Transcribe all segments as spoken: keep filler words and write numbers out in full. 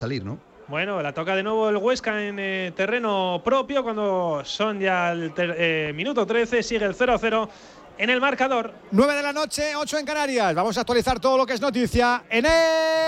salir, ¿no? Bueno, la toca de nuevo el Huesca en eh, terreno propio cuando son ya el ter, eh, minuto trece, sigue el cero a cero en el marcador. nueve de la noche, ocho en Canarias. Vamos a actualizar todo lo que es noticia en el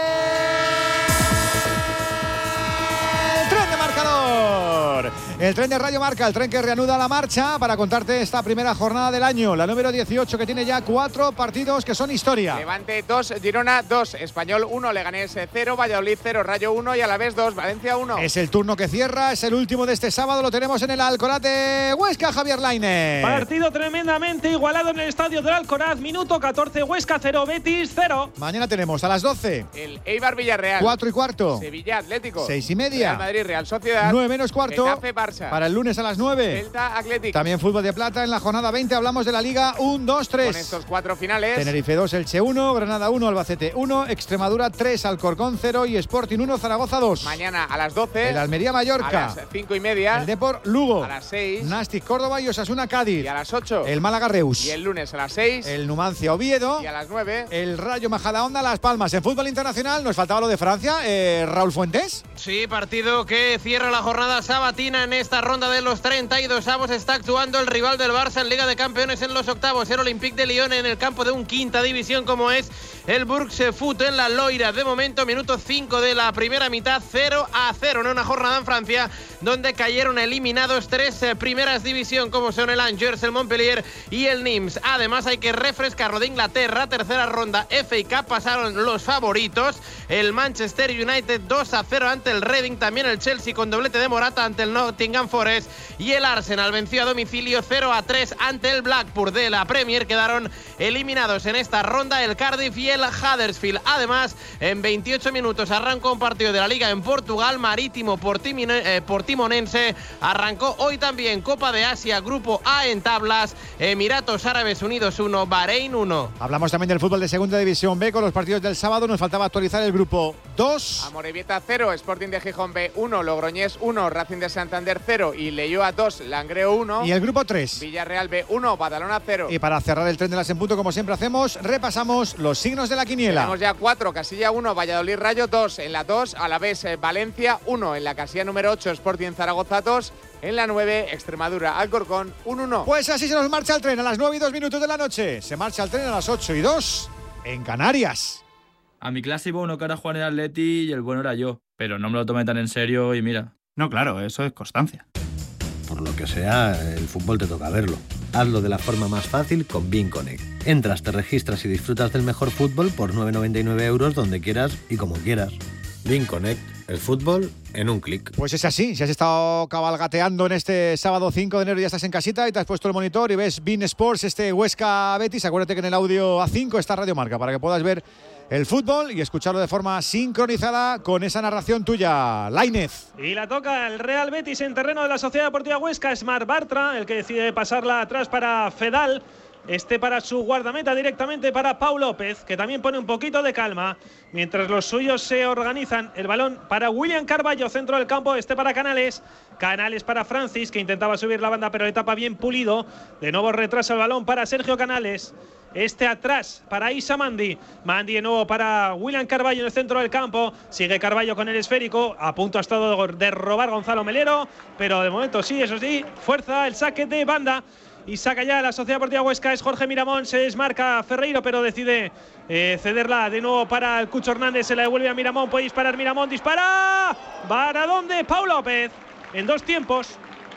tren de marcador. El tren de Radio Marca, el tren que reanuda la marcha para contarte esta primera jornada del año, la número dieciocho, que tiene ya cuatro partidos que son historia. Levante dos, Girona dos, Español uno, Leganés cero, Valladolid cero, Rayo uno y Alavés dos, Valencia uno. Es el turno que cierra, es el último de este sábado, lo tenemos en el Alcoraz de Huesca, Javier Lainez. Partido tremendamente igualado en el estadio del Alcoraz, minuto catorce, Huesca cero, Betis cero. Mañana tenemos a las doce el Eibar Villarreal, cuatro y cuarto, Sevilla Atlético, seis y media, Real Madrid Real Sociedad, nueve menos cuarto, Getafe Barça. Para el lunes a las nueve. Celta Atlético. También fútbol de plata en la jornada veinte. Hablamos de la Liga uno, dos, tres. Con estos cuatro finales. Tenerife dos, Elche uno, Granada uno, Albacete uno, Extremadura tres, Alcorcón cero y Sporting uno, Zaragoza dos. Mañana a las doce. El Almería Mallorca. A las cinco y media. El Depor Lugo. A las seis. Nastic Córdoba y Osasuna Cádiz. Y a las ocho. El Málaga Reus. Y el lunes a las seis. El Numancia Oviedo. Y a las nueve. El Rayo Majadahonda Las Palmas. En fútbol internacional nos faltaba lo de Francia. Eh, Raúl Fuentes. Sí, partido que cierra la jornada sabatina en esta ronda de los treinta y dos avos. Está actuando el rival del Barça en Liga de Campeones en los octavos, el Olympique de Lyon, en el campo de un quinta división como es el Burgse Foot en la Loira. De momento, minuto cinco de la primera mitad, cero a cero en una jornada en Francia donde cayeron eliminados tres eh, primeras división como son el Angers, el Montpellier y el Nimes. Además, hay que refrescarlo de Inglaterra, tercera ronda F A Cup, pasaron los favoritos, el Manchester United dos a cero ante el Reading, también el Chelsea con doblete de Morata ante el Nottingham Forest y el Arsenal venció a domicilio cero a tres ante el Blackburn de la Premier. Quedaron eliminados en esta ronda el Cardiff y el Huddersfield. Además, en veintiocho minutos arrancó un partido de la Liga en Portugal. Marítimo Portimone, eh, Portimonense arrancó hoy también Copa de Asia, Grupo A en tablas, Emiratos Árabes Unidos uno, Bahrein uno. Hablamos también del fútbol de Segunda División B con los partidos del sábado. Nos faltaba actualizar el grupo dos. Amorebieta cero, Sporting de Gijón B uno, Logroñés uno, Racing de Santander cero y Leioa dos, Langreo uno. Y el grupo tres. Villarreal B uno, Badalona cero. Y para cerrar el tren de las en punto, como siempre hacemos, repasamos los signos de la quiniela. Tenemos ya cuatro, casilla uno, Valladolid Rayo dos, en la dos, Alavés eh, Valencia uno, en la casilla número ocho, Sporting Zaragoza dos, en la nueve, Extremadura Alcorcón uno uno. Pues así se nos marcha el tren a las nueve y dos minutos de la noche. Se marcha el tren a las ocho y dos en Canarias. A mi clase iba uno que era Juan el Atleti y el bueno era yo, pero no me lo tomé tan en serio y mira. No, claro, eso es constancia. Por lo que sea, el fútbol te toca verlo. Hazlo de la forma más fácil con Bean Connect. Entras, te registras y disfrutas del mejor fútbol por nueve noventa y nueve euros donde quieras y como quieras. Bean Connect, el fútbol en un clic. Pues es así, si has estado cabalgateando en este sábado cinco de enero y ya estás en casita y te has puesto el monitor y ves Bean Sports, este Huesca Betis, acuérdate que en el audio A cinco está Radio Marca para que puedas ver el fútbol y escucharlo de forma sincronizada con esa narración tuya, Lainez. Y la toca el Real Betis en terreno de la Sociedad Deportiva Huesca. Es Marc Bartra el que decide pasarla atrás para Fedal. Este para su guardameta, directamente para Pau López, que también pone un poquito de calma mientras los suyos se organizan. El balón para William Carballo, centro del campo, este para Canales. Canales para Francis, que intentaba subir la banda pero le tapa bien Pulido. De nuevo retrasa el balón para Sergio Canales. Este atrás para Isa Mandi. Mandi de nuevo para William Carballo en el centro del campo. Sigue Carballo con el esférico. A punto ha estado de robar Gonzalo Melero, pero de momento sí, eso sí, fuerza el saque de banda. Y saca ya la Sociedad Deportiva Huesca, es Jorge Miramón, se desmarca Ferreiro, pero decide eh, cederla de nuevo para el Cucho Hernández, se la devuelve a Miramón, puede disparar Miramón, dispara, ¿para dónde? Pau López, en dos tiempos,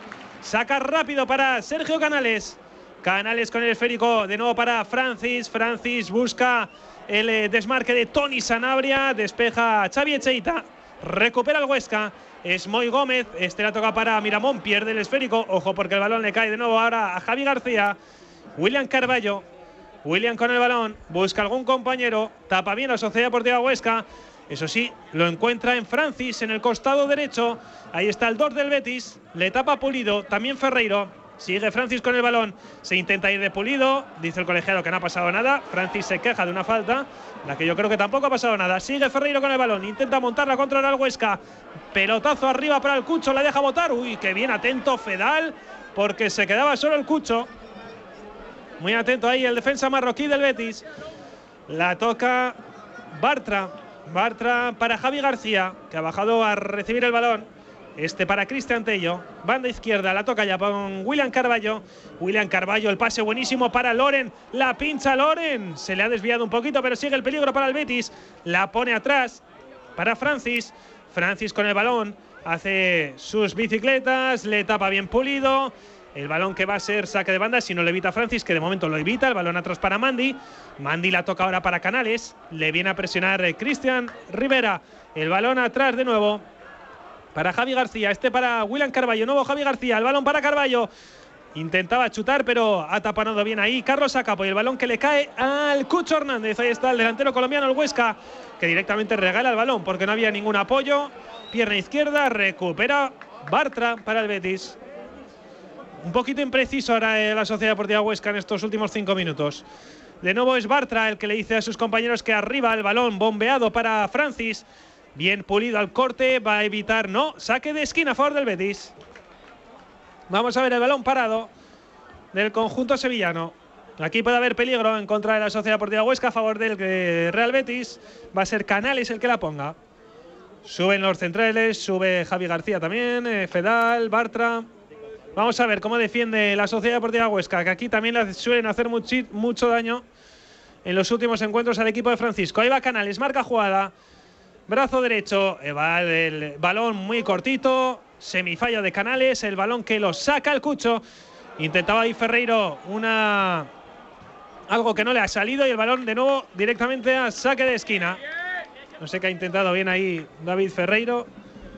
saca rápido para Sergio Canales, Canales con el esférico, de nuevo para Francis, Francis busca el eh, desmarque de Tony Sanabria, despeja Xavi Echeita, recupera el Huesca. Es Moy Gómez, este la toca para Miramón, pierde el esférico, ojo porque el balón le cae de nuevo ahora a Javi García. William Carballo, William con el balón, busca algún compañero, tapa bien la Sociedad Deportiva Huesca, eso sí, lo encuentra en Francis, en el costado derecho, ahí está el dos del Betis, le tapa Pulido, también Ferreiro. Sigue Francis con el balón, se intenta ir de Pulido, dice el colegiado que no ha pasado nada, Francis se queja de una falta, la que yo creo que tampoco ha pasado nada. Sigue Ferreiro con el balón, intenta montarla contra el Huesca, pelotazo arriba para el Cucho, la deja botar, uy, qué bien atento Fedal, porque se quedaba solo el Cucho, muy atento ahí el defensa marroquí del Betis, la toca Bartra, Bartra para Javi García, que ha bajado a recibir el balón. Este para Cristian Tello. Banda izquierda, la toca ya con William Carballo. William Carballo, el pase buenísimo para Loren. La pincha Loren. Se le ha desviado un poquito, pero sigue el peligro para el Betis. La pone atrás para Francis. Francis con el balón. Hace sus bicicletas. Le tapa bien Pulido. El balón que va a ser saque de banda, si no lo evita Francis, que de momento lo evita. El balón atrás para Mandy. Mandy la toca ahora para Canales. Le viene a presionar Cristian Rivera. El balón atrás de nuevo para Javi García. Este para William Carballo. Nuevo Javi García. El balón para Carballo. Intentaba chutar, pero ha tapanado bien ahí Carlos Acapo. Y el balón que le cae al Cucho Hernández. Ahí está el delantero colombiano, el Huesca, que directamente regala el balón porque no había ningún apoyo. Pierna izquierda. Recupera Bartra para el Betis. Un poquito impreciso ahora eh, la Sociedad Deportiva Huesca en estos últimos cinco minutos. De nuevo es Bartra el que le dice a sus compañeros que arriba el balón bombeado para Francis. Bien Pulido al corte, va a evitar, no, saque de esquina a favor del Betis. Vamos a ver el balón parado del conjunto sevillano. Aquí puede haber peligro en contra de la Sociedad Deportiva Huesca a favor del Real Betis. Va a ser Canales el que la ponga. Suben los centrales, sube Javi García también, eh, Fedal, Bartra. Vamos a ver cómo defiende la Sociedad Deportiva Huesca, que aquí también le suelen hacer mucho, mucho daño en los últimos encuentros al equipo de Francisco. Ahí va Canales, marca jugada. Brazo derecho, va el balón muy cortito. Semifalla de Canales, el balón que lo saca el Cucho. Intentaba ahí Ferreiro una... algo que no le ha salido y el balón de nuevo directamente a saque de esquina. No sé qué ha intentado bien ahí David Ferreiro.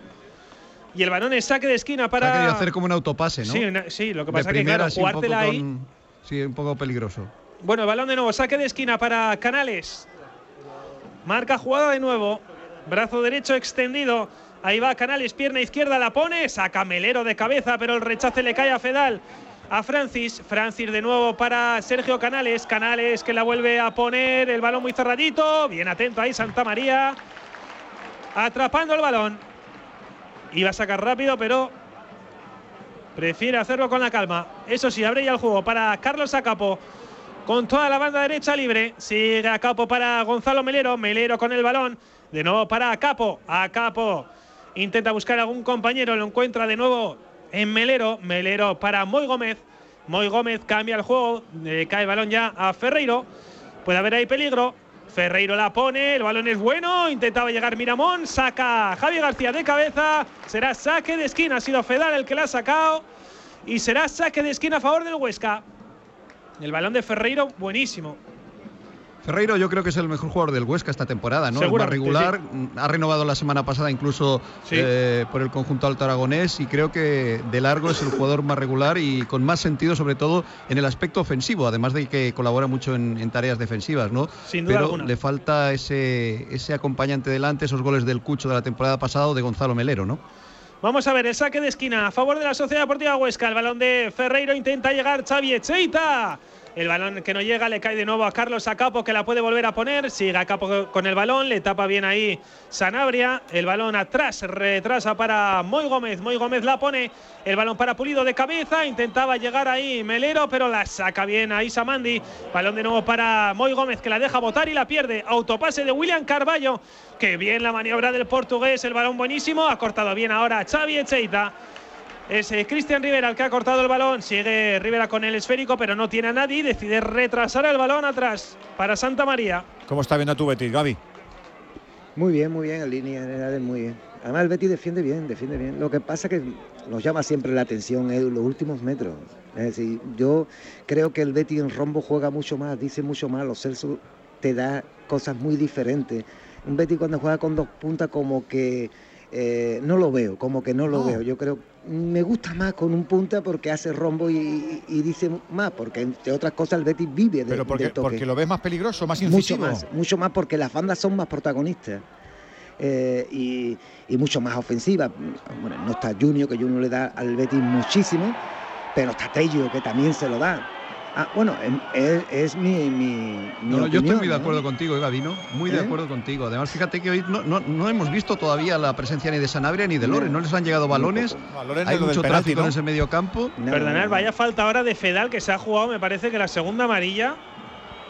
Y el balón es saque de esquina para... Ha querido hacer como un autopase, ¿no? Sí, una, sí, lo que pasa es que claro, jugártela ahí... Con... Sí, un poco peligroso. Bueno, el balón de nuevo, saque de esquina para Canales. Marca jugada de nuevo. Brazo derecho extendido. Ahí va Canales, pierna izquierda, la pone. Saca Melero de cabeza, pero el rechace le cae a Fedal. A Francis. Francis de nuevo para Sergio Canales. Canales que la vuelve a poner. El balón muy cerradito. Bien atento ahí Santa María. Atrapando el balón. Iba a sacar rápido, pero prefiere hacerlo con la calma. Eso sí, abre ya el juego para Carlos Acapo. Con toda la banda derecha libre. Sigue Acapo para Gonzalo Melero. Melero con el balón. De nuevo para Acapo. Acapo intenta buscar a algún compañero. Lo encuentra de nuevo en Melero. Melero para Moy Gómez. Moy Gómez cambia el juego. Eh, cae el balón ya a Ferreiro. Puede haber ahí peligro. Ferreiro la pone, el balón es bueno, intentaba llegar Miramón, saca Javi García de cabeza, será saque de esquina, ha sido Fedal el que la ha sacado y será saque de esquina a favor del Huesca. El balón de Ferreiro, buenísimo. Ferreiro yo creo que es el mejor jugador del Huesca esta temporada, ¿no? Es más regular, sí. Ha renovado la semana pasada incluso sí. eh, por el conjunto alto aragonés y creo que de largo es el jugador más regular y con más sentido sobre todo en el aspecto ofensivo, además de que colabora mucho en, en tareas defensivas, ¿no? Sin duda Pero alguna. Le falta ese, ese acompañante delante, esos goles del Cucho de la temporada pasada o de Gonzalo Melero, ¿no? Vamos a ver el saque de esquina a favor de la Sociedad Deportiva Huesca. El balón de Ferreiro, intenta llegar Xavi Echeita. El balón que no llega le cae de nuevo a Carlos Acapo, que la puede volver a poner. Sigue Acapo con el balón, le tapa bien ahí Sanabria. El balón atrás, retrasa para Moy Gómez. Moy Gómez la pone, el balón para Pulido de cabeza. Intentaba llegar ahí Melero, pero la saca bien ahí Samandi. Balón de nuevo para Moy Gómez, que la deja botar y la pierde. Autopase de William Carballo. Que bien la maniobra del portugués, el balón buenísimo. Ha cortado bien ahora Xavi Echeita. Es eh, Cristian Rivera el que ha cortado el balón. Sigue Rivera con el esférico, pero no tiene a nadie. Decide retrasar el balón atrás para Santa María. ¿Cómo está viendo tu Betis, Gaby? Muy bien, muy bien, en línea generales muy bien. Además el Betis defiende bien, defiende bien. Lo que pasa es que nos llama siempre la atención es los últimos metros. Es decir, yo creo que el Betis en rombo juega mucho más, dice mucho más. Los Celsos te da cosas muy diferentes. Un Betis cuando juega con dos puntas como que eh, no lo veo, como que no lo no. veo. Yo creo me gusta más con un punta porque hace rombo y, y, y dice más, porque entre otras cosas el Betis vive de, ¿Pero porque, del toque. porque lo ves más peligroso, más incisivo? Mucho más, mucho más porque las bandas son más protagonistas eh, y, y mucho más ofensivas. Bueno, no está Junior, que Junior le da al Betis muchísimo, pero está Tello, que también se lo da. Ah, bueno, es, es mi, mi, mi no, opinión, yo estoy muy de ¿no? acuerdo contigo, Gabino, muy ¿Eh? de acuerdo contigo. Además, fíjate que hoy no, no, no hemos visto todavía la presencia ni de Sanabria ni de Loren, no les han llegado balones, no, hay mucho penalti, tráfico ¿no? en ese medio campo. No, Perdonad, vaya falta ahora de Fedal, que se ha jugado, me parece que la segunda amarilla.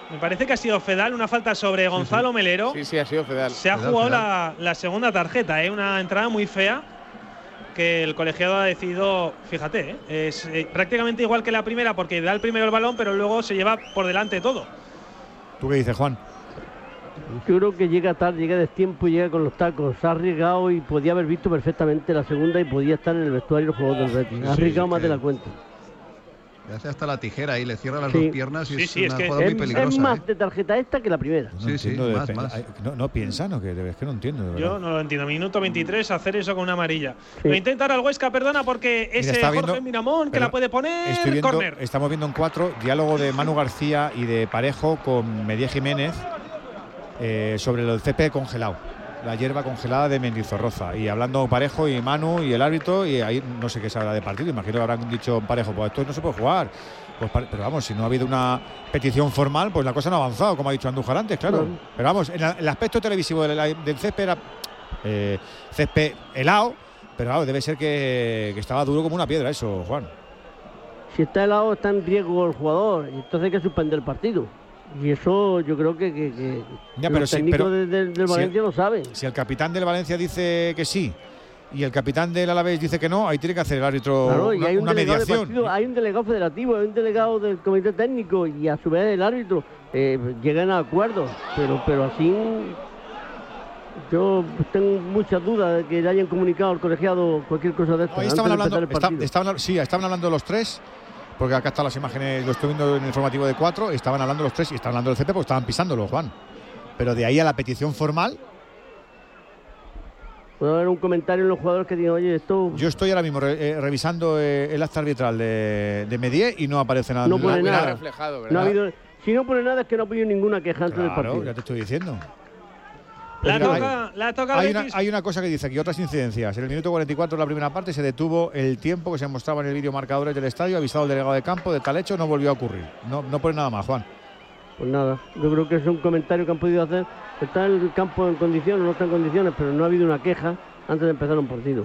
Me parece que ha sido Fedal, una falta sobre Gonzalo sí, sí. Melero. Sí, sí, ha sido Fedal. Se ha Fedal, jugado Fedal. La, la segunda tarjeta, ¿eh? Una entrada muy fea que el colegiado ha decidido, fíjate, ¿eh? es eh, prácticamente igual que la primera porque da el primero el balón, pero luego se lleva por delante todo. ¿Tú qué dices, Juan? Yo creo que llega tarde, llega destiempo y llega con los tacos. Se ha arriesgado y podía haber visto perfectamente la segunda y podía estar en el vestuario el jugador del Betis. Ha arriesgado sí, más de la cuenta. Le hace hasta la tijera y le cierra las sí. dos piernas y sí, es sí, una es que jugada es, muy peligrosa. Es más ¿eh? de tarjeta esta que la primera. No sí, sí, más, más. No, no piensan o qué, es que no entiendo. De Yo no lo entiendo. Minuto veintitrés, hacer eso con una amarilla. Sí. Lo intenta ahora el Huesca, perdona, porque es Mira, Jorge viendo, Miramón que la puede poner. Estoy viendo, Corner. Estamos viendo en cuatro diálogo de Manu García y de Parejo con Medía Jiménez eh, sobre el césped congelado. La hierba congelada de Mendizorroza. Y hablando Parejo y Manu y el árbitro, y ahí no sé qué se habla de partido. Imagino que habrán dicho Parejo, pues esto no se puede jugar. Pues, pero vamos, si no ha habido una petición formal, pues la cosa no ha avanzado, como ha dicho Andújar antes, claro. Uh-huh. Pero vamos, en el aspecto televisivo del, del césped era eh, césped helado, pero claro, debe ser que, que estaba duro como una piedra eso, Juan. Si está helado, está en riesgo el jugador, y entonces hay que suspender el partido. Y eso yo creo que, que, que ya, pero los sí, técnicos pero de, de, del si Valencia el, lo saben. Si el capitán del Valencia dice que sí y el capitán del Alavés dice que no, ahí tiene que hacer el árbitro claro, y una, hay un una delegado mediación. De partido, hay un delegado federativo, hay un delegado del comité técnico y a su vez el árbitro eh, llegan a acuerdos, pero, pero así yo tengo muchas dudas de que le hayan comunicado al colegiado cualquier cosa de esto. No, ahí estaban hablando, de está, estaban, sí, estaban hablando los tres, porque acá están las imágenes, lo estoy viendo en el informativo de cuatro, estaban hablando los tres y estaban hablando del C P porque estaban pisándolo, Juan. Pero de ahí a la petición formal. Puede haber un comentario en los jugadores que digan, oye, esto... Yo estoy ahora mismo re, eh, revisando eh, el acta arbitral de, de Medié y no aparece nada. No pone nada. Reflejado, ¿verdad? No ha habido, si no pone nada es que no ha habido ninguna queja antes claro, del partido. Ya te estoy diciendo. La Mira, toca, hay, la toca hay, una, hay una cosa que dice aquí, otras incidencias. En el minuto cuarenta y cuatro de la primera parte se detuvo el tiempo que se mostraba en el vídeo marcadores del estadio, avisado el delegado de campo, de tal hecho no volvió a ocurrir. No, no pone nada más, Juan. Pues nada, yo creo que es un comentario que han podido hacer. Está el campo en condiciones, no está en condiciones, pero no ha habido una queja antes de empezar un partido.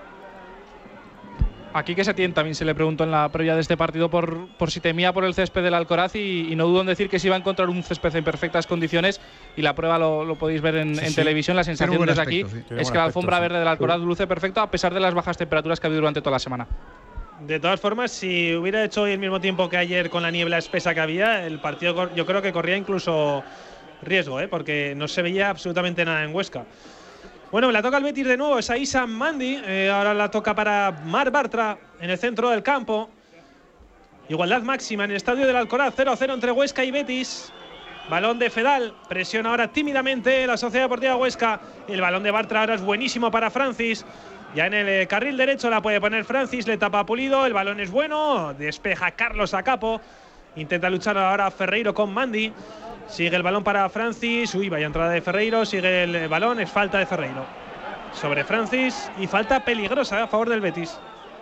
Aquí que Setién también se le preguntó en la previa de este partido por, por si temía por el césped del Alcoraz y, y no dudo en decir que se iba a encontrar un césped en perfectas condiciones y la prueba lo, lo podéis ver en, sí, en sí. televisión. La sensación desde aspecto, aquí sí. es que la alfombra aspecto, verde del Alcoraz sí. luce perfecto a pesar de las bajas temperaturas que ha habido durante toda la semana. De todas formas, si hubiera hecho hoy el mismo tiempo que ayer con la niebla espesa que había, el partido yo creo que corría incluso riesgo, ¿eh? Porque no se veía absolutamente nada en Huesca. Bueno, la toca el Betis de nuevo, es a Issam Mandi, eh, ahora la toca para Marc Bartra en el centro del campo. Igualdad máxima en el estadio del Alcoraz, cero a cero entre Huesca y Betis. Balón de Fedal, presiona ahora tímidamente la Sociedad Deportiva Huesca. El balón de Bartra ahora es buenísimo para Francis. Ya en el eh, carril derecho la puede poner Francis, le tapa a Pulido, el balón es bueno, despeja Carlos Acapo. Intenta luchar ahora Ferreiro con Mandi. Sigue el balón para Francis. Uy, vaya entrada de Ferreiro. Sigue el balón. Es falta de Ferreiro sobre Francis. Y falta peligrosa a favor del Betis.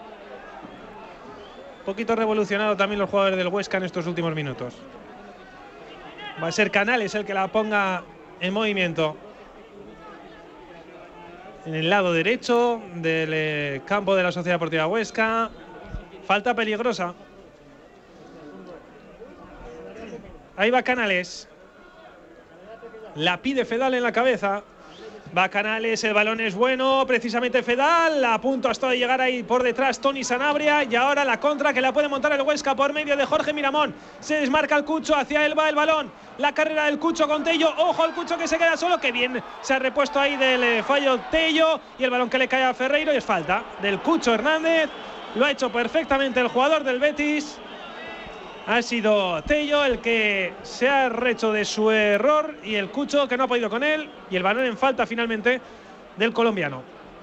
Un poquito revolucionado también los jugadores del Huesca en estos últimos minutos. Va a ser Canales el que la ponga en movimiento. En el lado derecho del eh, campo de la Sociedad Deportiva Huesca. Falta peligrosa. Ahí va Canales. La pide Fedal en la cabeza. Va Canales, el balón es bueno. Precisamente Fedal. A punto hasta de llegar ahí por detrás Tony Sanabria. Y ahora la contra que la puede montar el Huesca por medio de Jorge Miramón. Se desmarca el Cucho. Hacia él va el balón. La carrera del Cucho con Tello. Ojo al Cucho que se queda solo. Que bien se ha repuesto ahí del eh, fallo Tello. Y el balón que le cae a Ferreiro. Y es falta del Cucho Hernández. Lo ha hecho perfectamente el jugador del Betis. Ha sido Tello el que se ha rehecho de su error y el Cucho que no ha podido con él y el balón en falta finalmente del colombiano.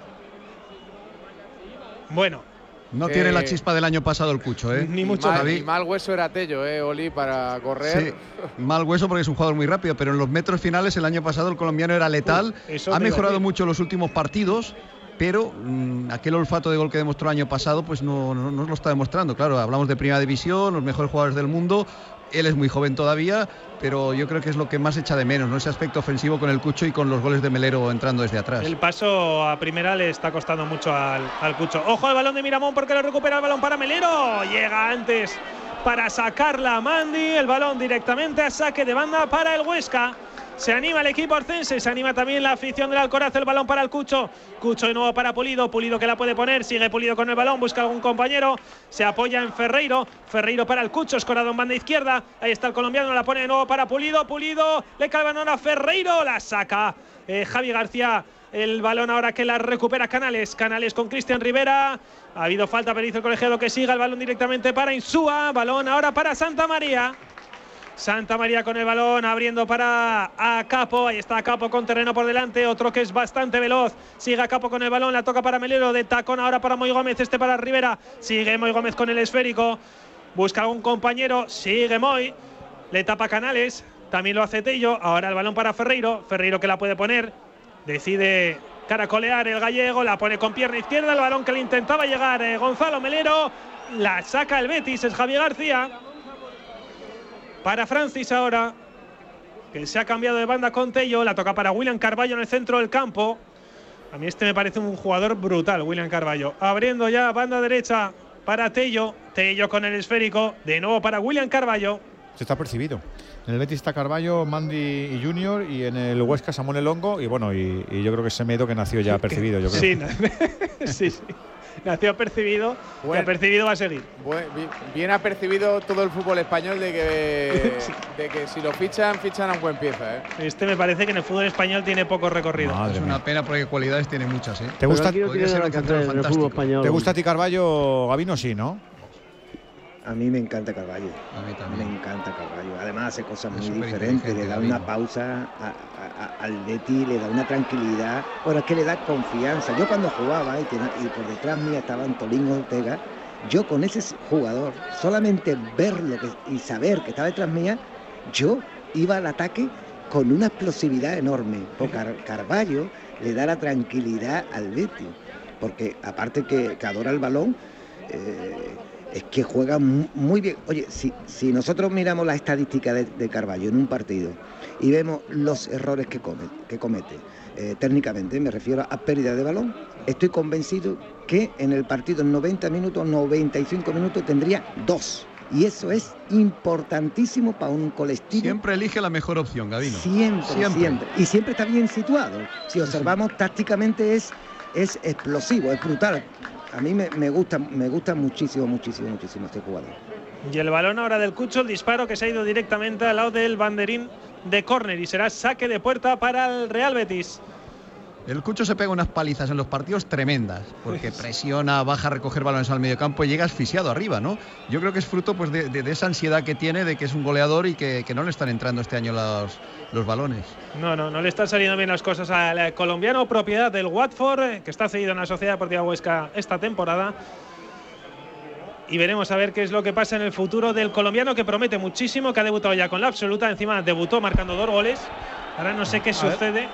Bueno. No eh, tiene la chispa del año pasado el Cucho, ¿eh? Ni mucho. Mal, y mal hueso era Tello, ¿eh, Oli, para correr? Sí, mal hueso porque es un jugador muy rápido, pero en los metros finales el año pasado el colombiano era letal. Uh, ha mejorado mucho los últimos partidos. Pero mmm, aquel olfato de gol que demostró el año pasado pues no, no, no lo está demostrando. Claro, hablamos de primera división, los mejores jugadores del mundo. Él es muy joven todavía, pero yo creo que es lo que más echa de menos, ¿no? Ese aspecto ofensivo con el Cucho y con los goles de Melero entrando desde atrás. El paso a primera le está costando mucho al, al Cucho. Ojo al balón de Miramón porque lo recupera el balón para Melero. Llega antes para sacarla a Mandi. El balón directamente a saque de banda para el Huesca. Se anima el equipo arcense, se anima también la afición del Alcoraz. El balón para el Cucho. Cucho de nuevo para Pulido. Pulido que la puede poner. Sigue Pulido con el balón. Busca algún compañero. Se apoya en Ferreiro. Ferreiro para el Cucho. Escorado en banda izquierda. Ahí está el colombiano. La pone de nuevo para Pulido. Pulido. Le cae el balón a Ferreiro. La saca eh, Javi García. El balón ahora que la recupera Canales. Canales con Cristian Rivera. Ha habido falta, pero dice el colegiado que siga. El balón directamente para Insúa. Balón ahora para Santa María. Santa María con el balón, abriendo para Acapo. Ahí está Acapo con terreno por delante. Otro que es bastante veloz. Sigue Acapo con el balón, la toca para Melero. De tacón ahora para Moy Gómez, este para Rivera. Sigue Moy Gómez con el esférico. Busca a un compañero. Sigue Moy. Le tapa Canales. También lo hace Tello. Ahora el balón para Ferreiro. Ferreiro que la puede poner. Decide caracolear el gallego. La pone con pierna izquierda. El balón que le intentaba llegar eh, Gonzalo Melero. La saca el Betis. Es Javier García. Para Francis ahora, que se ha cambiado de banda con Tello. La toca para William Carballo en el centro del campo. A mí este me parece un jugador brutal, William Carballo. Abriendo ya banda derecha para Tello. Tello con el esférico. De nuevo para William Carballo. Se está percibido. En el Betis está Carballo, Mandi y Junior. Y en el Huesca Samuel Elongo. Y bueno, y, y yo creo que Semedo que nació ya percibido. Yo creo. Sí, sí, sí. Nació percibido, bueno, y apercibido va a seguir. Bueno, bien apercibido todo el fútbol español de que, sí. de que si lo fichan, fichan a un buen pieza. ¿eh? Este me parece que en el fútbol español tiene poco recorrido. Madre es una mía. Pena porque cualidades tiene muchas. ¿eh? ¿Te gusta, ser un ¿Te gusta a ti Carballo, Gabino? Sí, ¿no? A mí me encanta Carballo. A mí también. Me encanta Carballo. Además hace cosas muy diferentes. Le da una pausa a, a, a, al Betis, le da una tranquilidad. Bueno, es que le da confianza. Yo cuando jugaba y, tenía, y por detrás mía estaba Antolín Ortega, yo con ese jugador, solamente verlo que, y saber que estaba detrás mía, yo iba al ataque con una explosividad enorme. Porque Car Carballo le da la tranquilidad al Betis. Porque aparte que, que adora el balón, eh, es que juega muy bien. Oye, si, si nosotros miramos la estadística de, de Carballo en un partido y vemos los errores que, come, que comete, eh, técnicamente me refiero a pérdida de balón, estoy convencido que en el partido en noventa minutos, noventa y cinco minutos tendría dos. Y eso es importantísimo para un colectivo. Siempre elige la mejor opción, Gabino. Siempre, siempre, siempre. Y siempre está bien situado. Si observamos sí. tácticamente es, es explosivo, es brutal. A mí me, me gusta me gusta muchísimo, muchísimo, muchísimo este jugador. Y el balón ahora del Cucho, el disparo que se ha ido directamente al lado del banderín de córner y será saque de puerta para el Real Betis. El Cucho se pega unas palizas en los partidos tremendas, porque presiona, baja a recoger balones al mediocampo y llega asfixiado arriba, ¿no? Yo creo que es fruto pues, de, de, de esa ansiedad que tiene, de que es un goleador y que, que no le están entrando este año los, los balones. No, no, no le están saliendo bien las cosas al colombiano, propiedad del Watford, que está cedido en la Sociedad Deportiva Huesca esta temporada. Y veremos a ver qué es lo que pasa en el futuro del colombiano, que promete muchísimo, que ha debutado ya con la absoluta, encima debutó marcando dos goles. Ahora no sé qué sucede,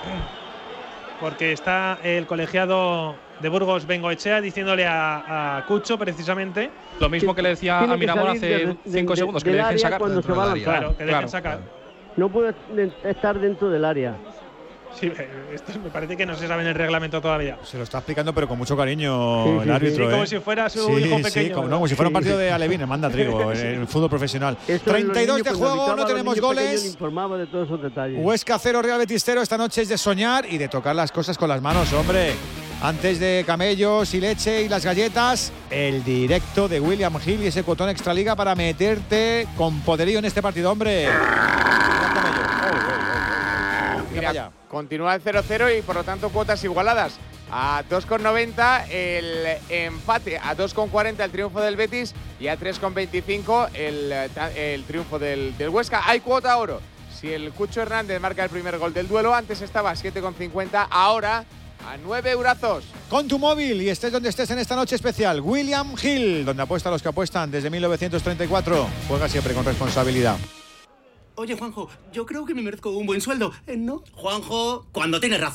porque está el colegiado de Burgos, Bengoechea, diciéndole a, a Cucho precisamente lo mismo que le decía a Miramón hace de, cinco de, segundos, que le dejen sacar. Cuando se va a lanzar. Claro, que dejen claro, sacar. Claro. No puede estar dentro del área. Sí, esto me parece que no se sabe en el reglamento todavía. Se lo está explicando, pero con mucho cariño sí, el sí, árbitro. Sí, ¿eh? como si fuera su sí, hijo sí, pequeño. Como, no, como si fuera un partido de Alevín, manda trigo, en el fútbol profesional. treinta y dos de juego, no tenemos goles. Informaba de todos esos detalles. Huesca cero, Real Betis cero. Esta noche es de soñar y de tocar las cosas con las manos, hombre. Antes de camellos y leche y las galletas, el directo de William Hill y ese cotón extraliga para meterte con poderío en este partido, hombre. Mira, continúa el cero cero y por lo tanto cuotas igualadas. A dos con noventa el empate, a dos con cuarenta el triunfo del Betis y a tres con veinticinco el, el triunfo del, del Huesca. Hay cuota oro. Si el Cucho Hernández marca el primer gol del duelo, antes estaba a siete con cincuenta, ahora a nueve eurazos. Con tu móvil y estés donde estés en esta noche especial, William Hill, donde apuesta a los que apuestan desde mil novecientos treinta y cuatro. Juega siempre con responsabilidad. Oye, Juanjo, yo creo que me merezco un buen sueldo, ¿eh, no? Juanjo, cuando tienes razón.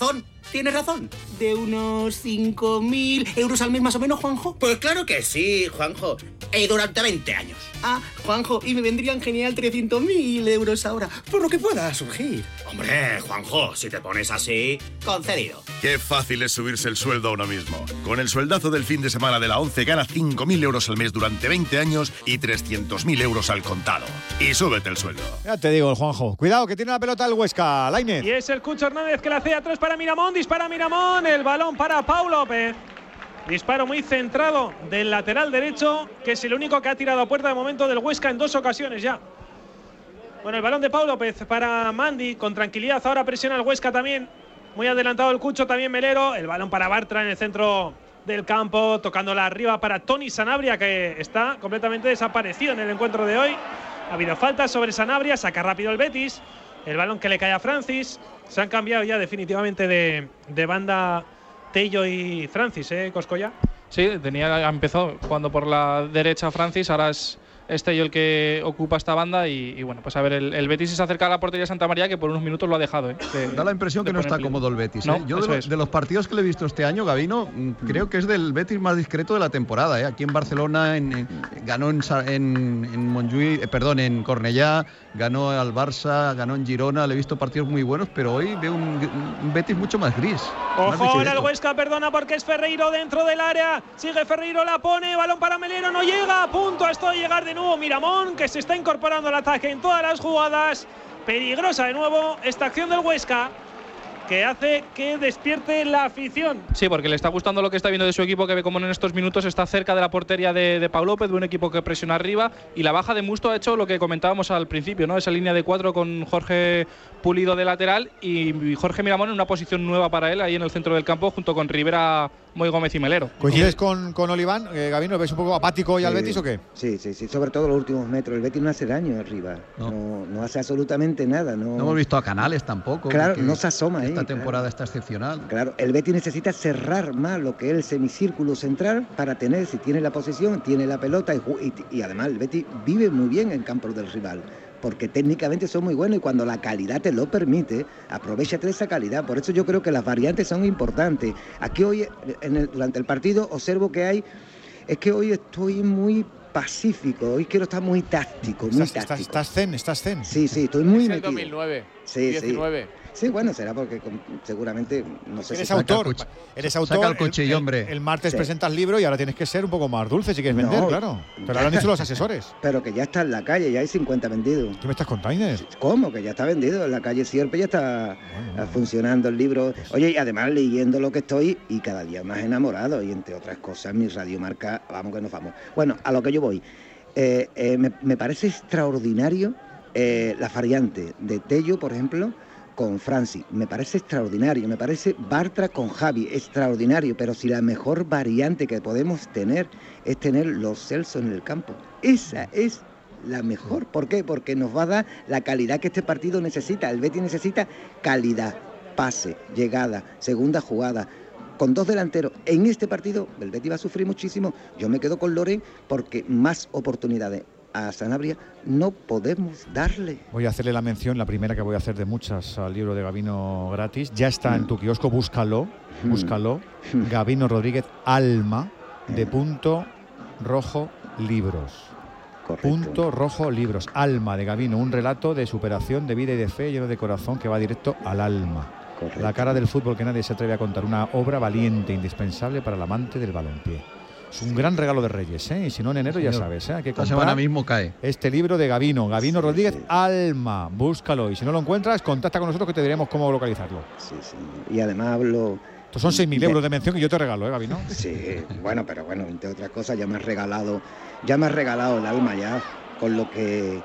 Tienes razón. ¿De unos cinco mil euros al mes más o menos, Juanjo? Pues claro que sí, Juanjo. Y durante veinte años. Ah, Juanjo, y me vendrían genial trescientos mil euros ahora, por lo que pueda surgir. Hombre, Juanjo, si te pones así, concedido. Qué fácil es subirse el sueldo a uno mismo. Con el sueldazo del fin de semana de la ONCE gana cinco mil euros al mes durante veinte años y trescientos mil euros al contado. Y súbete el sueldo. Ya te digo, el Juanjo. Cuidado, que tiene la pelota el Huesca. Lainez. Y es el Cucho Hernández que la hace atrás para Miramón. Dispara Miramón. El balón para Pau López. Disparo muy centrado del lateral derecho, que es el único que ha tirado a puerta de momento del Huesca en dos ocasiones ya. Bueno, el balón de Pau López para Mandi, con tranquilidad. Ahora presiona el Huesca también. Muy adelantado el Cucho, también Melero. El balón para Bartra en el centro del campo, tocándola arriba para Tony Sanabria, que está completamente desaparecido en el encuentro de hoy. Ha habido falta sobre Sanabria, saca rápido el Betis. El balón que le cae a Francis. Se han cambiado ya definitivamente de, de banda Tello y Francis, ¿eh, Coscolla? Sí, tenía, empezó jugando por la derecha Francis, ahora es, es Tello el que ocupa esta banda y, y bueno, pues a ver, el, el Betis se acerca a la portería de Santa María, que por unos minutos lo ha dejado. ¿eh? De, da la impresión que no está cómodo el Betis. No, ¿eh? Yo de, lo, de los partidos que le he visto este año, Gabino, creo que es del Betis más discreto de la temporada. ¿eh? Aquí en Barcelona en, en, ganó en, en, en Montjuïc, eh, perdón, en Cornellá, ganó al Barça, ganó en Girona. Le he visto partidos muy buenos, pero hoy veo un, un Betis mucho más gris. Ojo, ahora el Huesca, perdona, porque es Ferreiro dentro del área. Sigue Ferreiro, la pone, balón para Melero, no llega, a punto esto de llegar de nuevo Miramón, que se está incorporando al ataque en todas las jugadas. Peligrosa de nuevo esta acción del Huesca, que hace que despierte la afición. Sí, porque le está gustando lo que está viendo de su equipo, que ve como en estos minutos está cerca de la portería de, de Pau López, de un equipo que presiona arriba, y la baja de Musto ha hecho lo que comentábamos al principio, ¿no? Esa línea de cuatro con Jorge Pulido de lateral y Jorge Miramón en una posición nueva para él, ahí en el centro del campo, junto con Rivera, Moy Gómez y Melero. ¿Coincides con, con Oliván? Eh, Gabino, ¿ves un poco apático hoy sí, al Betis o qué? Sí, sí, sí, sobre todo los últimos metros. El Betis no hace daño arriba, no, no, no hace absolutamente nada. No, no hemos visto a Canales tampoco. Claro, no se asoma ahí. Esta temporada claro. está excepcional. Claro, el Betis necesita cerrar más lo que es el semicírculo central para tener, si tiene la posesión, tiene la pelota y, y, y además el Betis vive muy bien en campo del rival, porque técnicamente son muy buenos y cuando la calidad te lo permite, aprovechate de esa calidad. Por eso yo creo que las variantes son importantes. Aquí hoy, en el, durante el partido, observo que hay, es que hoy estoy muy pacífico, hoy quiero estar muy táctico, muy estás, táctico. Estás, estás zen, estás zen. Sí, sí, estoy muy es metido. el dos mil nueve, sí, diecinueve. Sí. Sí, bueno, será porque seguramente no sé eres si autor, eres autor. Saca el cuchillo, el, hombre. El, el martes sí. presentas libro y ahora tienes que ser un poco más dulce si quieres vender, no, claro. Te lo han dicho los asesores. Pero que ya está en la calle, ya hay cincuenta vendidos. ¿Qué me estás contando, Inés? ¿Cómo? Que ya está vendido. En la calle Sierpe ya está bueno, funcionando el libro. Oye, y además leyendo lo que estoy y cada día más enamorado. Y entre otras cosas, mi radiomarca, vamos que nos vamos. Bueno, a lo que yo voy. Eh, eh, me, me parece extraordinario eh, la variante de Tello, por ejemplo, con Francis, me parece extraordinario, me parece Bartra con Javi, extraordinario, pero si la mejor variante que podemos tener es tener los Celso en el campo, esa es la mejor. ¿Por qué? Porque nos va a dar la calidad que este partido necesita. El Betis necesita calidad, pase, llegada, segunda jugada, con dos delanteros. En este partido el Betis va a sufrir muchísimo. Yo me quedo con Loren porque más oportunidades a Sanabria no podemos darle. Voy a hacerle la mención, la primera que voy a hacer de muchas, al libro de Gabino gratis. Ya está mm. en tu kiosco, búscalo, mm. búscalo. Mm. Gabino Rodríguez, Alma, de Punto Rojo Libros. Correcto. Punto Rojo Libros. Alma, de Gabino, un relato de superación, de vida y de fe, lleno de corazón, que va directo al alma. Correcto. La cara del fútbol que nadie se atreve a contar. Una obra valiente, indispensable para el amante del balompié. Es un gran regalo de Reyes, ¿eh? Y si no en enero, sí, ya sabes, ¿eh? Hay que comprar. La semana mismo cae. Este libro de Gabino, Gabino sí, Rodríguez, sí. Alma, búscalo. Y si no lo encuentras, contacta con nosotros que te diremos cómo localizarlo. Sí, sí. Y además hablo... Estos son seis mil euros de mención que yo te regalo, ¿eh, Gabino? Sí, bueno, pero bueno, entre otras cosas ya me has regalado, ya me has regalado el alma ya, con lo que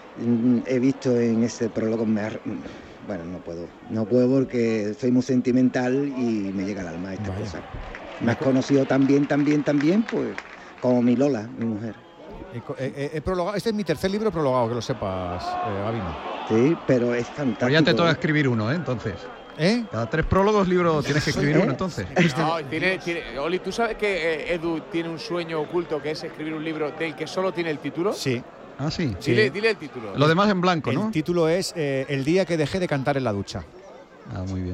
he visto en ese prólogo. Me ha, bueno, no puedo, no puedo porque soy muy sentimental y me llega al alma esta cosa. Me has conocido tan bien, tan bien, tan bien, pues, como mi Lola, mi mujer. He, he, he prologado, este es mi tercer libro prologado, que lo sepas, eh, Gabino. Sí, pero es fantástico. Pues ya te toca escribir uno, ¿eh? Entonces. ¿Eh? Cada tres prólogos, libro, tienes que escribir ¿Eh? uno, entonces. No, tiene, tiene, Oli, ¿tú sabes que eh, Edu tiene un sueño oculto que es escribir un libro del que solo tiene el título? Sí. Ah, sí. sí. Dile, dile el título. Lo demás en blanco, ¿no? El título es eh, El día que dejé de cantar en la ducha. Ah, muy bien.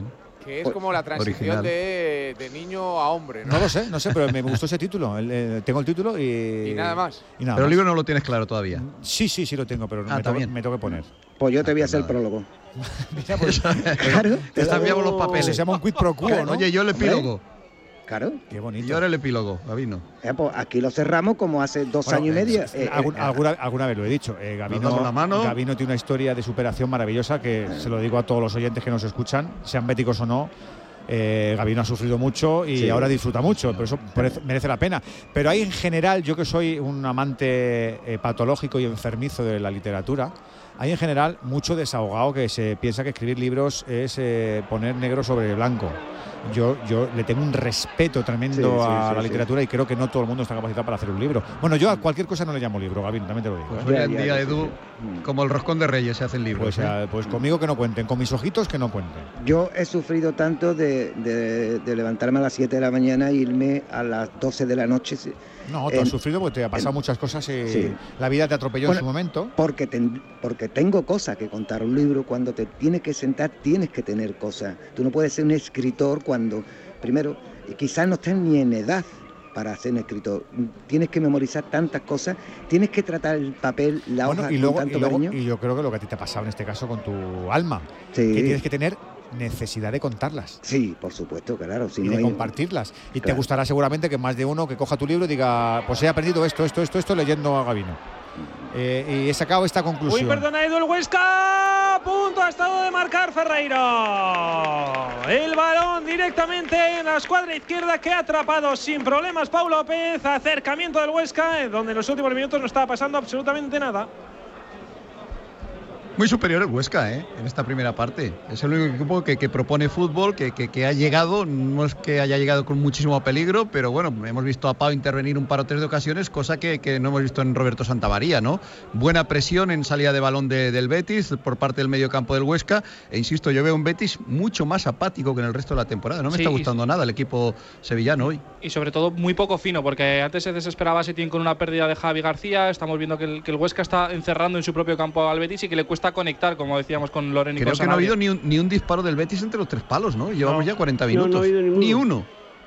Que es como la transición de, de niño a hombre, ¿no? No lo sé, no sé, pero me gustó ese título. El, eh, tengo el título y... Y nada más. Y nada pero más. el libro no lo tienes claro todavía. Sí, sí, sí lo tengo, pero ah, me, tengo, me tengo que poner. Pues yo te voy a hacer el prólogo. Mira, pues, claro. Te cambiamos los papeles. Se llama un quid pro quo, ¿no? Oye, yo el epílogo. Claro. Qué bonito. Y ahora el epílogo, Gabino. Eh, pues aquí lo cerramos como hace dos bueno, años y medio. Eh, eh, algún, eh, alguna, alguna vez lo he dicho. Eh, Gabino, la mano. Gabino tiene una historia de superación maravillosa que eh. se lo digo a todos los oyentes que nos escuchan, sean béticos o no. Eh, Gabino ha sufrido mucho y sí. ahora disfruta mucho, pero eso merece, merece la pena. Pero hay en general, yo que soy un amante eh, patológico y enfermizo de la literatura, hay en general mucho desahogado que se piensa que escribir libros es eh, poner negro sobre blanco. Yo, yo le tengo un respeto tremendo sí, sí, a sí, la literatura sí. y creo que no todo el mundo está capacitado para hacer un libro. Bueno, yo a cualquier cosa no le llamo libro, Gabino, también te lo digo. Pues hoy en día, Edu, como el roscón de Reyes se hacen libros. Pues, ¿eh? pues conmigo que no cuenten, con mis ojitos que no cuenten. Yo he sufrido tanto de, de, de levantarme a las siete de la mañana e irme a las doce de la noche. No, tú en, has sufrido porque te ha pasado en, muchas cosas y sí. la vida te atropelló bueno, en su momento. Porque, ten, porque tengo cosas que contar. Un libro, cuando te tienes que sentar, tienes que tener cosas. Tú no puedes ser un escritor cuando, primero, quizás no estés ni en edad para ser un escritor. Tienes que memorizar tantas cosas, tienes que tratar el papel, la bueno, hoja y luego, con tanto y luego, cariño. Y yo creo que lo que a ti te ha pasado en este caso con tu alma, sí. que tienes que tener necesidad de contarlas. Sí, por supuesto, claro. Si y no de hay... compartirlas. Y claro. te gustará seguramente que más de uno que coja tu libro y diga, pues he aprendido esto, esto, esto, esto leyendo a Gabino. Eh, y he sacado esta conclusión. Uy, perdona, Edu, el Huesca a punto ha estado de marcar Ferreiro. El balón directamente en la escuadra izquierda que ha atrapado sin problemas Pau López. Acercamiento del Huesca, donde en los últimos minutos no estaba pasando absolutamente nada. Muy superior el Huesca, ¿eh? En esta primera parte. Es el único equipo que, que propone fútbol, que, que, que ha llegado, no es que haya llegado con muchísimo peligro, pero bueno, hemos visto a Pau intervenir un par o tres de ocasiones, cosa que, que no hemos visto en Roberto Santamaría, ¿no? Buena presión en salida de balón de, del Betis por parte del mediocampo del Huesca, e insisto, yo veo un Betis mucho más apático que en el resto de la temporada. No me sí, está gustando nada el equipo sevillano hoy. Y sobre todo muy poco fino, porque antes se desesperaba Setién con una pérdida de Javi García, estamos viendo que el, que el Huesca está encerrando en su propio campo al Betis y que le cuesta conectar, como decíamos con Loren y Creo con que no ha habido ni un, ni un disparo del Betis entre los tres palos, ¿no? Llevamos no. ya cuarenta minutos. No, no ni uno.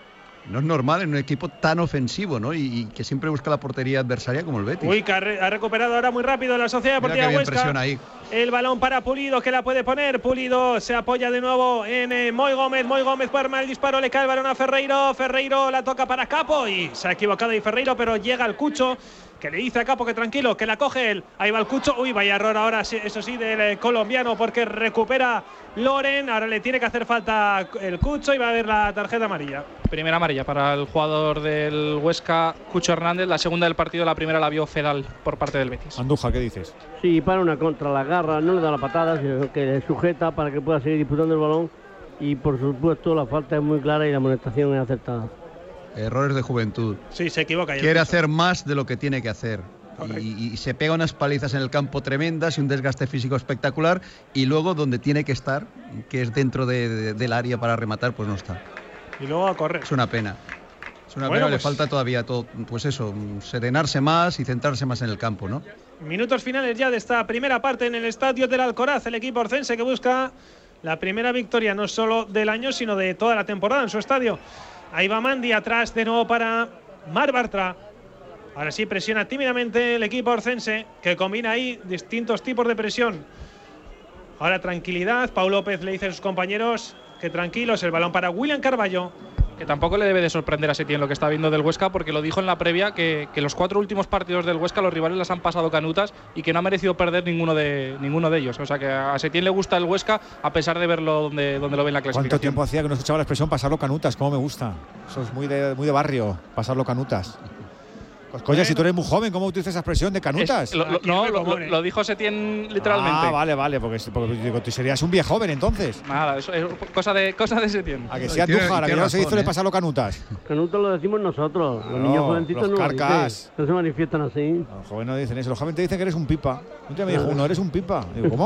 No es normal en un equipo tan ofensivo, ¿no? Y, y que siempre busca la portería adversaria como el Betis. Uy, que ha, re, ha recuperado ahora muy rápido la Sociedad Deportiva Huesca. Ahí. El balón para Pulido, que la puede poner. Pulido se apoya de nuevo en eh, Moy Gómez. Moy Gómez puede armar el disparo, le cae el balón a Ferreiro. Ferreiro la toca para Capo y se ha equivocado ahí Ferreiro, pero llega el Cucho, que le dice a Capo que tranquilo, que la coge él. Ahí va el Cucho. Uy, vaya error ahora, eso sí, del eh, colombiano, porque recupera Loren. Ahora le tiene que hacer falta el Cucho y va a haber la tarjeta amarilla. Primera amarilla para el jugador del Huesca, Cucho Hernández. La segunda del partido, la primera la vio Fedal por parte del Betis. Andújar, ¿qué dices? Sí, para una contra, la agarra, no le da la patada, sino que le sujeta para que pueda seguir disputando el balón. Y por supuesto la falta es muy clara y la amonestación es acertada. Errores de juventud. Sí, se equivoca. Quiere hacer más de lo que tiene que hacer. Y, y se pega unas palizas en el campo tremendas y un desgaste físico espectacular. Y luego donde tiene que estar, que es dentro de, de, del área para rematar, pues no está. Y luego a correr. Es una pena. Es una bueno, pena, pues, le falta todavía todo, pues eso, serenarse más y centrarse más en el campo, ¿no? Minutos finales ya de esta primera parte en el estadio del Alcoraz, el equipo orcense que busca la primera victoria no solo del año, sino de toda la temporada en su estadio. Ahí va Mandi atrás de nuevo para Marc Bartra. Ahora sí presiona tímidamente el equipo orcense, que combina ahí distintos tipos de presión. Ahora tranquilidad, Pau López le dice a sus compañeros que tranquilos, el balón para William Carballo. Que tampoco le debe de sorprender a Setién lo que está viendo del Huesca, porque lo dijo en la previa que, que los cuatro últimos partidos del Huesca los rivales las han pasado canutas y que no ha merecido perder ninguno de ninguno de ellos. O sea que a Setién le gusta el Huesca a pesar de verlo donde, donde lo ve en la clasificación. ¿Cuánto tiempo hacía que no escuchaba la expresión pasarlo canutas? ¿Cómo me gusta? Eso es muy de, muy de barrio, pasarlo canutas. Pues coño, si tú eres muy joven, ¿cómo utilizas esa expresión de canutas? Es, lo, lo, no, lo, lo, lo dijo Setién literalmente. Ah, vale, vale, porque, porque digo, tú serías un viejo joven entonces. Nada, eso es cosa de, cosa de Setién. A que sea Andújar, a que no se hizo de pasarlo canutas. Canutas lo decimos nosotros, los no, niños jovencitos no carcas. Dicen, no se manifiestan así. Los jóvenes no dicen eso, los jóvenes te dicen que eres un pipa. Un día me dijo uno, eres un pipa. Digo, ¿cómo?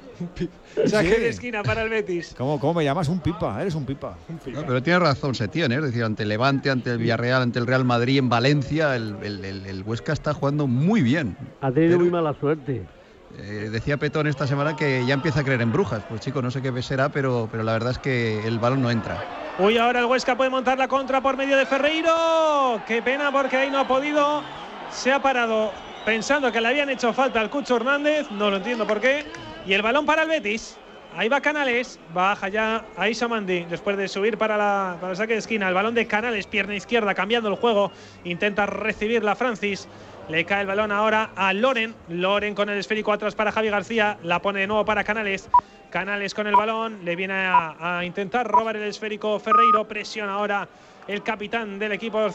Saque de esquina para el Betis. ¿Cómo, ¿Cómo me llamas? Un pipa, eres un pipa. Un pipa. No, pero tiene razón Setién, ¿eh? Es decir, ante el Levante, ante el Villarreal, ante el Real Madrid, en Valencia, el, el, el, el Huesca está jugando muy bien. Ha tenido pero... muy mala suerte. Eh, decía Petón esta semana que ya empieza a creer en brujas. Pues chico, no sé qué será, pero, pero la verdad es que el balón no entra. Uy, ahora el Huesca puede montar la contra por medio de Ferreiro. Qué pena porque ahí no ha podido. Se ha parado pensando que le habían hecho falta al Cucho Hernández. No lo entiendo por qué. Y el balón para el Betis. Ahí va Canales. Baja ya a Isamandi después de subir para, la, para el saque de esquina. El balón de Canales, pierna izquierda, cambiando el juego. Intenta recibirla Francis. Le cae el balón ahora a Loren. Loren con el esférico atrás para Javi García. La pone de nuevo para Canales. Canales con el balón. Le viene a, a intentar robar el esférico Ferreiro. Presiona ahora el capitán del equipo